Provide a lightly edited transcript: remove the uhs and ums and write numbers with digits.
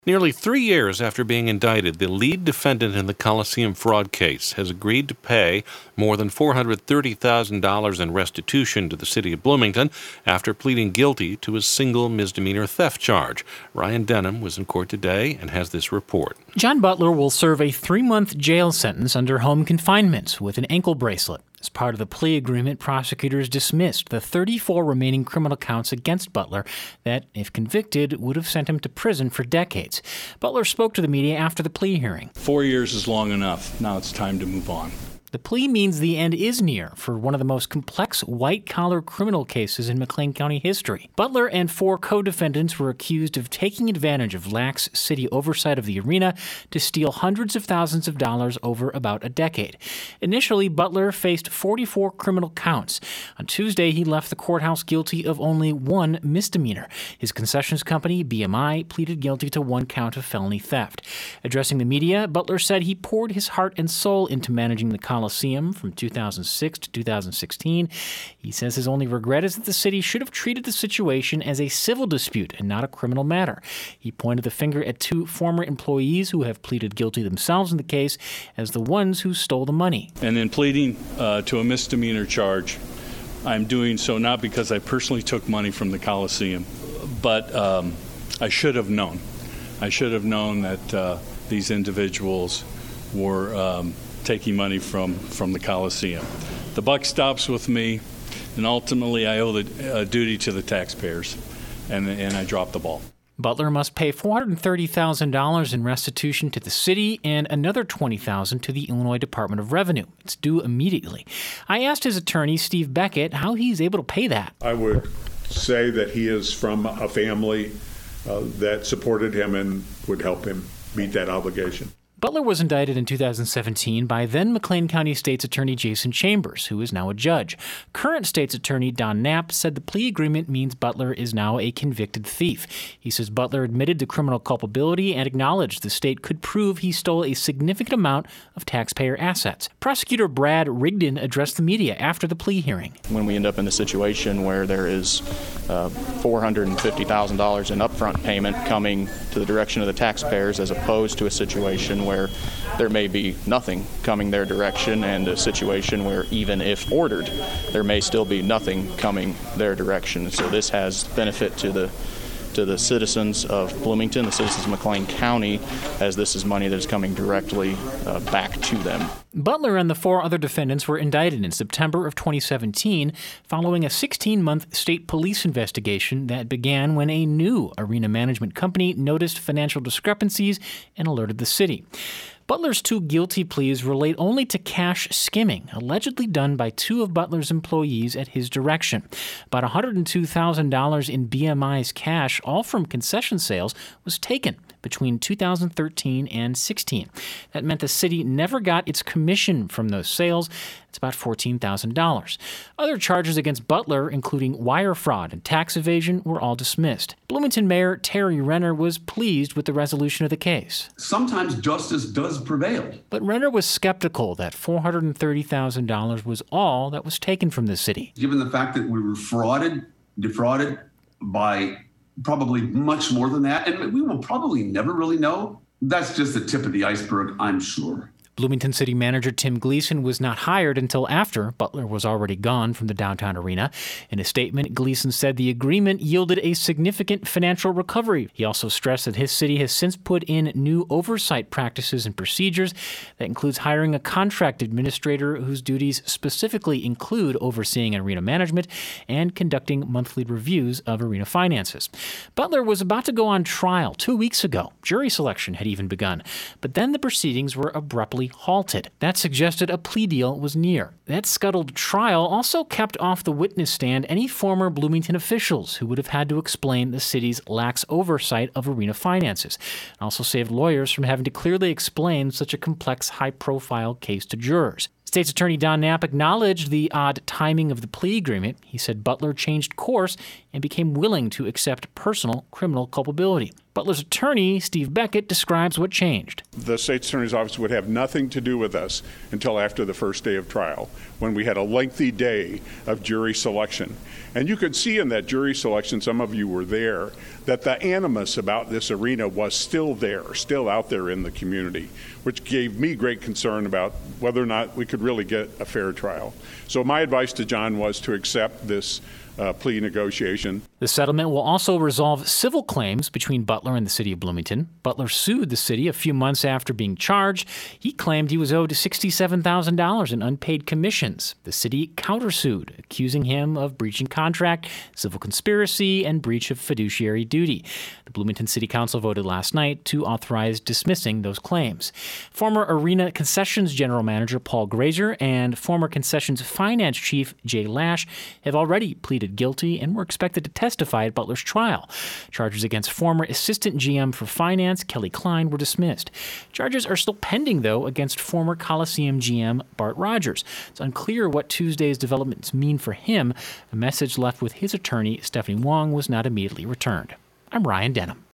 Nearly 3 years after being indicted, the lead defendant in the Coliseum fraud case has agreed to pay more than $430,000 in restitution to the city of Bloomington after pleading guilty to a single misdemeanor theft charge. Ryan Denham was in court today and has this report. John Butler will serve a 3-month jail sentence under home confinement with an ankle bracelet. As part of the plea agreement, prosecutors dismissed the 34 remaining criminal counts against Butler that, if convicted, would have sent him to prison for decades. Butler spoke to the media after the plea hearing. 4 years is long enough. Now it's time to move on. The plea means the end is near for one of the most complex white-collar criminal cases in McLean County history. Butler and 4 co-defendants were accused of taking advantage of lax city oversight of the arena to steal hundreds of thousands of dollars over about a decade. Initially, Butler faced 44 criminal counts. On Tuesday, he left the courthouse guilty of only 1 misdemeanor. His concessions company, BMI, pleaded guilty to 1 count of felony theft. Addressing the media, Butler said he poured his heart and soul into managing the Coliseum from 2006 to 2016. He says his only regret is that the city should have treated the situation as a civil dispute and not a criminal matter. He pointed the finger at 2 former employees who have pleaded guilty themselves in the case as the ones who stole the money. And in pleading to a misdemeanor charge, I'm doing so not because I personally took money from the Coliseum, but I should have known. I should have known that these individuals were taking money from the Coliseum. The buck stops with me, and ultimately I owe a duty to the taxpayers, and I dropped the ball. Butler must pay $430,000 in restitution to the city and another $20,000 to the Illinois Department of Revenue. It's due immediately. I asked his attorney, Steve Beckett, how he's able to pay that. I would say that he is from a family that supported him and would help him meet that obligation. Butler was indicted in 2017 by then McLean County State's Attorney Jason Chambers, who is now a judge. Current State's Attorney Don Knapp said the plea agreement means Butler is now a convicted thief. He says Butler admitted to criminal culpability and acknowledged the state could prove he stole a significant amount of taxpayer assets. Prosecutor Brad Rigdon addressed the media after the plea hearing. When we end up in a situation where there is $450,000 in upfront payment coming to the direction of the taxpayers as opposed to a situation where there may be nothing coming their direction and a situation where even if ordered, there may still be nothing coming their direction. So this has benefit to the citizens of Bloomington, the citizens of McLean County, as this is money that is coming directly back to them. Butler and the 4 other defendants were indicted in September of 2017 following a 16-month state police investigation that began when a new arena management company noticed financial discrepancies and alerted the city. Butler's 2 guilty pleas relate only to cash skimming, allegedly done by 2 of Butler's employees at his direction. About $102,000 in BMI's cash, all from concession sales, was taken between 2013 and 16. That meant the city never got its commission from those sales. It's about $14,000. Other charges against Butler, including wire fraud and tax evasion, were all dismissed. Bloomington Mayor Terry Renner was pleased with the resolution of the case. Sometimes justice does prevail. But Renner was skeptical that $430,000 was all that was taken from the city. Given the fact that we were defrauded by probably much more than that, and we will probably never really know. That's just the tip of the iceberg, I'm sure. Bloomington City Manager Tim Gleason was not hired until after Butler was already gone from the downtown arena. In a statement, Gleason said the agreement yielded a significant financial recovery. He also stressed that his city has since put in new oversight practices and procedures. That includes hiring a contract administrator whose duties specifically include overseeing arena management and conducting monthly reviews of arena finances. Butler was about to go on trial 2 weeks ago. Jury selection had even begun. But then the proceedings were abruptly halted. That suggested a plea deal was near. That scuttled trial also kept off the witness stand any former Bloomington officials who would have had to explain the city's lax oversight of arena finances. It also saved lawyers from having to clearly explain such a complex, high-profile case to jurors. State's Attorney Don Knapp acknowledged the odd timing of the plea agreement. He said Butler changed course and became willing to accept personal criminal culpability. Butler's attorney, Steve Beckett, describes what changed. The State's Attorney's Office would have nothing to do with us until after the first day of trial, when we had a lengthy day of jury selection. And you could see in that jury selection, some of you were there, that the animus about this arena was still there, still out there in the community, which gave me great concern about whether or not we could really get a fair trial. So my advice to John was to accept this plea negotiation. The settlement will also resolve civil claims between Butler and the city of Bloomington. Butler sued the city a few months after being charged. He claimed he was owed $67,000 in unpaid commissions. The city countersued, accusing him of breaching contract, civil conspiracy, and breach of fiduciary duty. The Bloomington City Council voted last night to authorize dismissing those claims. Former Arena Concessions General Manager Paul Grazer and former Concessions Finance Chief Jay Lash have already pleaded guilty and were expected to testify at Butler's trial. Charges against former Assistant GM for Finance Kelly Klein were dismissed. Charges are still pending, though, against former Coliseum GM Bart Rogers. It's unclear what Tuesday's developments mean for him. A message left with his attorney, Stephanie Wong, was not immediately returned. I'm Ryan Denham.